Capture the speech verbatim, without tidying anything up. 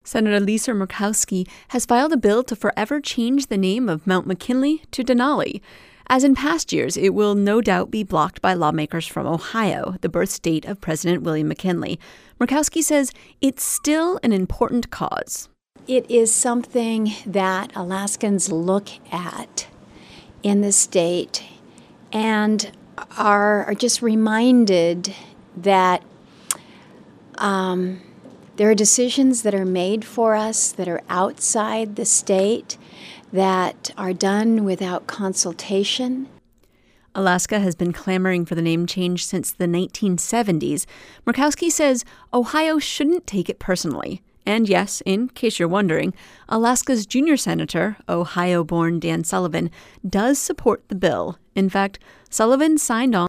Senator Lisa Murkowski has filed a bill to forever change the name of Mount McKinley to Denali. As in past years, it will no doubt be blocked by lawmakers from Ohio, the birth state of President William McKinley. Murkowski says it's still an important cause. It is something that Alaskans look at in the state and are, are just reminded that um, there are decisions that are made for us that are outside the state, that are done without consultation. Alaska has been clamoring for the name change since the nineteen seventies. Murkowski says Ohio shouldn't take it personally. And yes, in case you're wondering, Alaska's junior senator, Ohio-born Dan Sullivan, does support the bill. In fact, Sullivan signed on